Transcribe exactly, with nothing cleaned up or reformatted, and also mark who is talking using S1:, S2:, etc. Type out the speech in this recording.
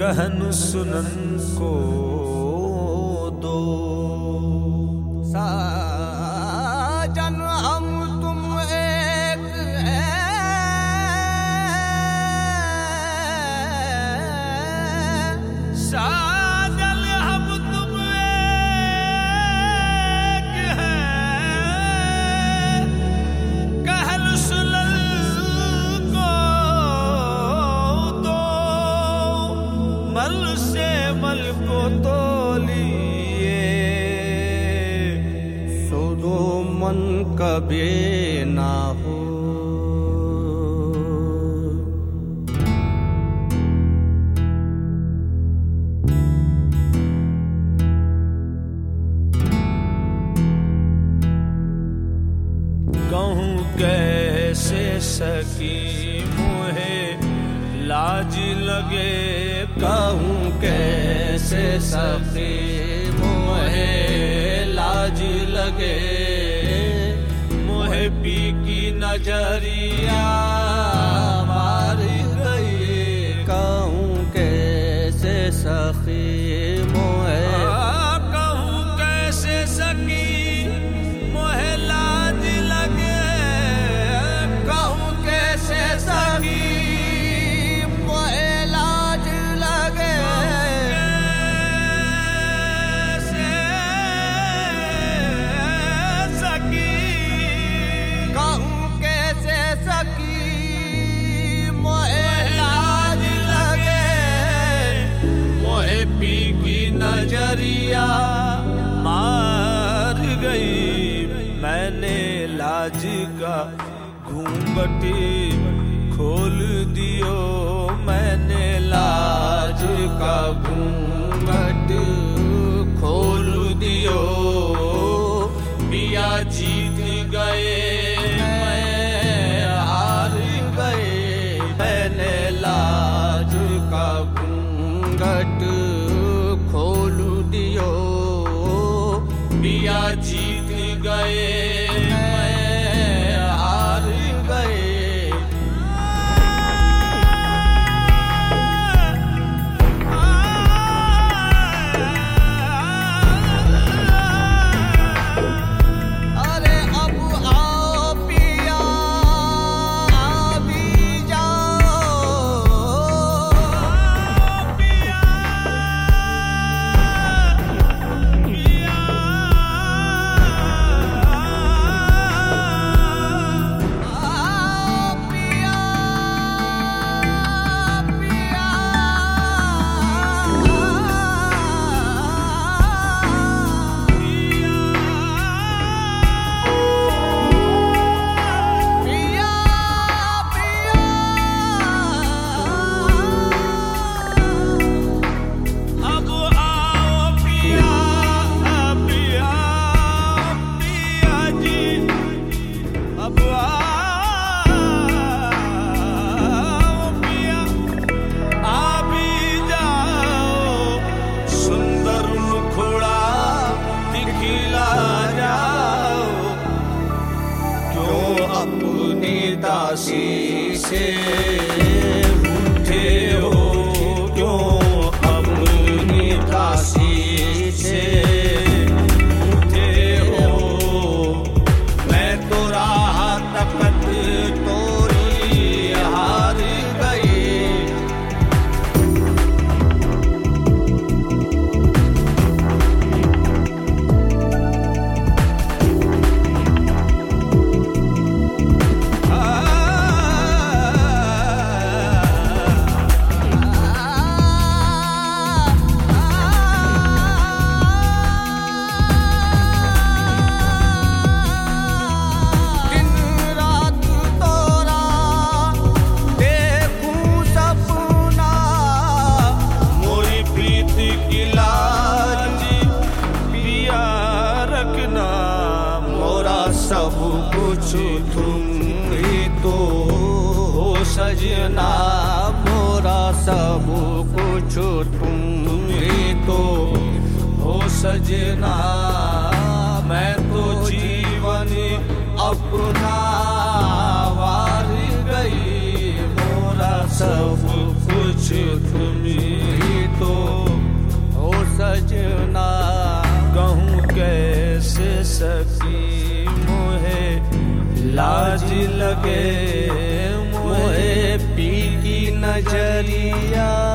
S1: कहन सुनन को दो।
S2: साजन हम तुम एक है,
S1: साजन हम तुम एक है, कहन सुनन को दो। मल से मल को तोलिए,
S2: सो दो मन कभी ना हो।
S1: कहूँ कैसे सकी मोहे लाज लगे,
S2: कहूँ कैसे सखी मोहे लाज लगे।
S1: मोहे पी की नजरिया मार गई।
S2: कहूँ कैसे सखी मोहे,
S1: कहूँ कैसे सकी मोहे लाज लगे।
S2: कहूँ कैसे सखी मोहे लाज लगे।
S1: कैसे सकी,
S2: कहूँ कैसे सखी मोहे लाज लगे।
S1: मोहे पी की नजरिया मार गई। मैंने लाज का घूंघट खोल दियो, मैंने लाज का
S2: घूंघट खोल दियो।
S1: पिया जीत गए
S2: मैं हार गए। मैंने लाज का घूंघट खोल दियो।
S1: पिया जीत गए
S2: मैं हार गए। अरे अब आओ पिया भी जाओ।
S1: अब आओ पिया पिया पिया जी। अब आओ पिया आ भी जाओ। सुंदर मुखड़ा दिखला जाओ।
S2: क्यों अपनी दासी से उठे हो, क्यों अपनी दासी से उठे हो। मैं तो राह तकत तोरी हार गई। दिन रात तोरा देखूं सपना।
S1: मोरी प्रीत की लाज पिया रखना।
S2: मोरा सब कुछ तुम ही तो हो सजना। मोरा सब कुछ तुम ही तो हो सजना। मैं तो जीवन अपना वार गई। मोरा सब कुछ तुम ही लगे मोहे पी की नजरिया।